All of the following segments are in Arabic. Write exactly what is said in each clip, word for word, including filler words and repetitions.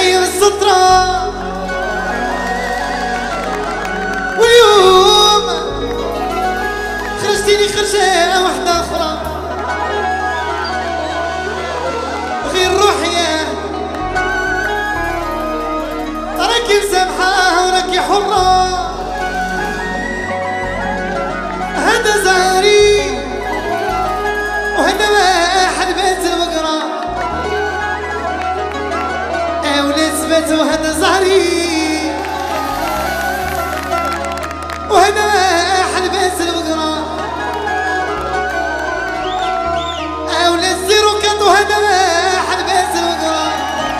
عليا بالسطرة، واليوم خرجتيني خرجة واحدة أخرى غير روحي، راكي مسامحة وراكي حرة. هذا زهري وهذا ما حلبات البقرة، أولاد سبات وهذا زهري وهذا ما حلبات البقرة، أولاد زيروكات وهذا ما حلبات البقرة.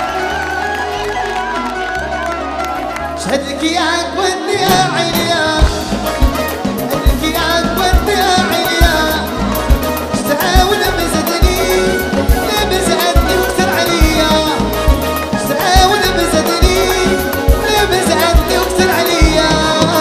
شهد لك يا عقبتني يا عيني، شهد لك يا عقبتني يا عيني، اشتعاول ما زادني لا ما زادني وكثر عليا، اشتعاول ما زادني لا ما زادني وكثر عليا.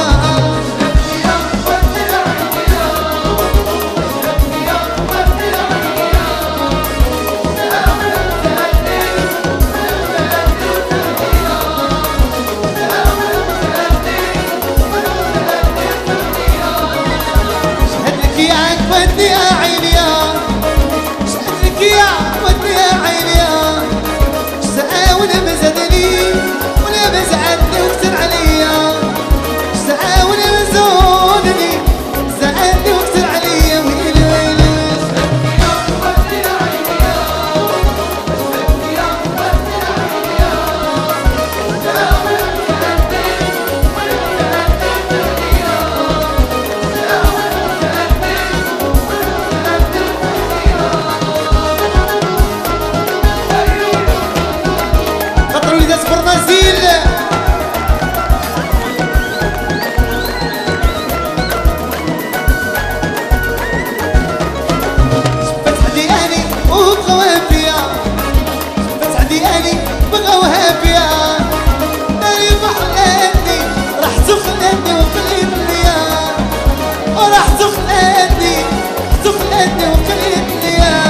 ودي يا عيني، شهدلك يا ودي يا عيني، اشتعاول ما زادني ولا ما زعلني وكثر عليا، اشتعاول ما زودني زعلني وكثر عليا. ويلي ويلي ودي يا عيني، ودي يا ودي يا عيني، اشتعاول ما زادني ولا ما زعلني برازيل. شفت عدياني وبغاوها فيا، شفت عدياني بغاوها فيا، داري بحلاتني راح تخلاتني وخليتني، وراح تخلاتني تخلاتني وخليتني.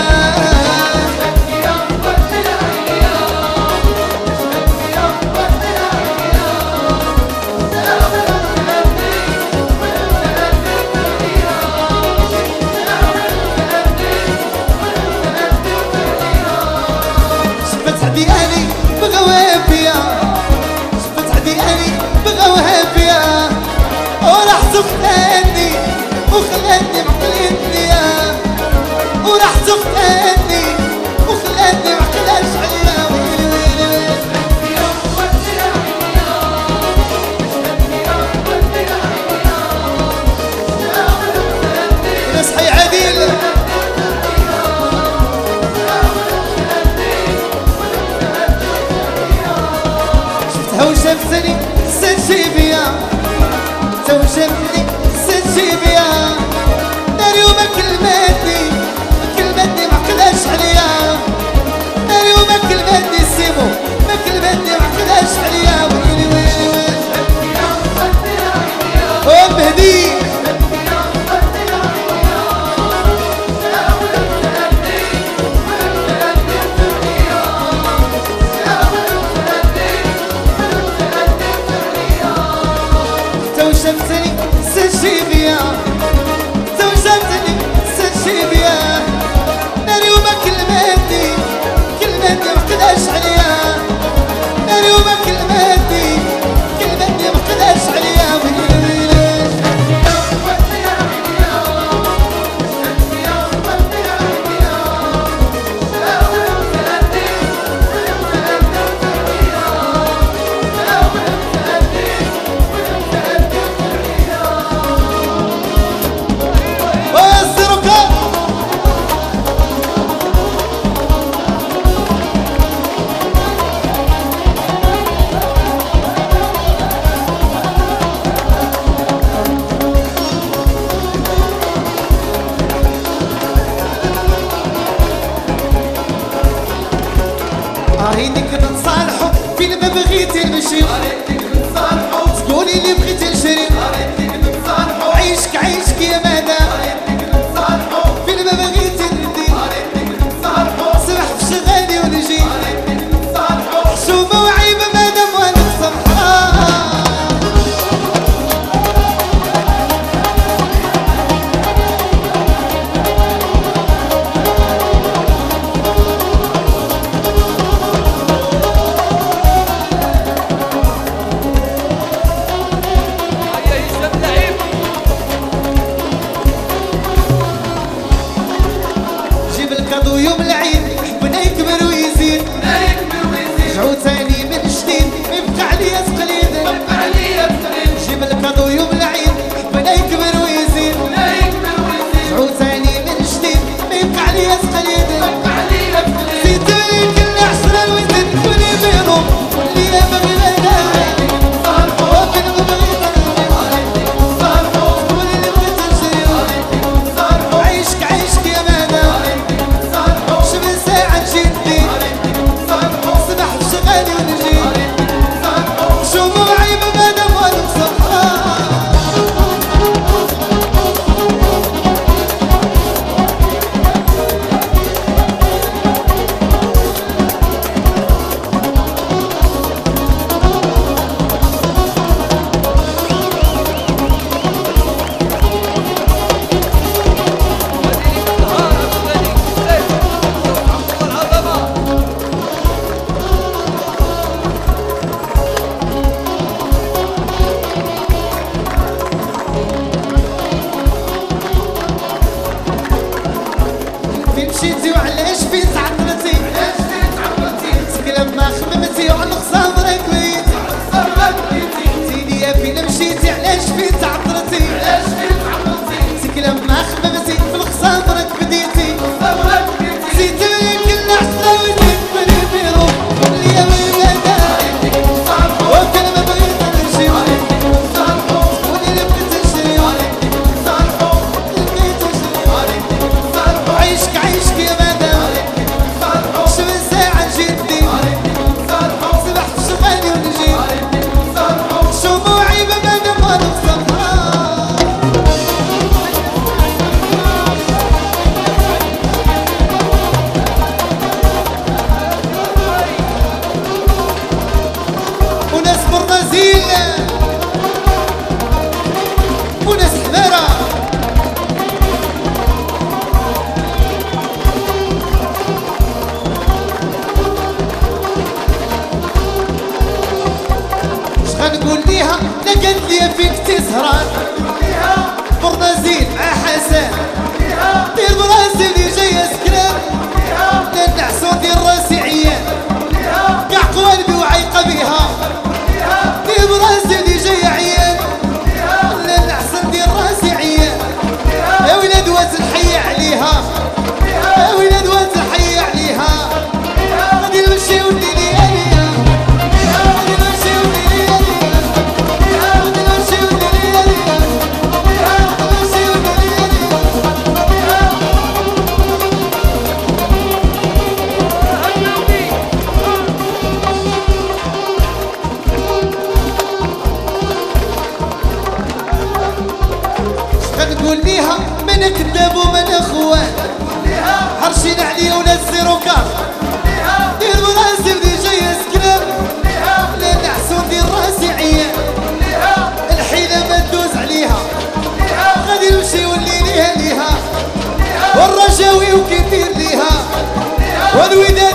عدياني بغاوها فيا، شفت عدياني بغاوها فيا، وراح تخلاني وخلاني معقلتني، وراح تخلاني وخلاني معقلاش عليا. ويلي ويلي ناس حي عديل هو شافتني حسيت شي بيا، تو شافتني حسيت شي بيا، ناري وما كلماتني كلماتني معقلاش عليا، ناري وما كلماتني سيمو ما كلماتني معقلاش عليا. ويلي ويلي ويلي ام هدي شفتني سنشي بيا، تو شفتني سنشي بيا، ناري وما كلماتني كلماتني مقداش عليا، ناري وما كلماتني كلماتني مقداش عليا. ويلي ويلي ريتك نتصالحوا فين ما بغيتي نمشي، ريتك نتصالحوا تقولي لي بغيتي نشري، ريتك نتصالحوا عيشك عيشك يا مدى، ريتك نتصالحوا فين ما بغيتي ندي، ريتك نتصالحوا سمح في شغالي ونجي، ريتك نتصالحوا حشومه وعيبه نقول ليها لا قالت لي فيك تسهران برازيل مع حسن دير برازيل اللي جايه سكران لا نعسو دير راسي عيان كاع قوالبي وعيقه بيها دير برازيل اللي جايه عيان لا نعسو دير راسي عيان يا ولاد وات نحيي عليها يا ولاد وات نحيي عليها غادي نمشيو الليلي عليها غادي نمشيو الليلي عليها غادي نمشيو الليلي عليها غادي نمشيو الليلي عليها غنقول ليها من كذاب ومن اخوان حرشين عليا ولا الزيرو كار دير براسي بدي جاي سكران لا نعسو ندير راسي عيان الحيلة ما تدوز عليها غادي نمشيو الليلي ليها والرجاوي وكي ندير ليها والوداد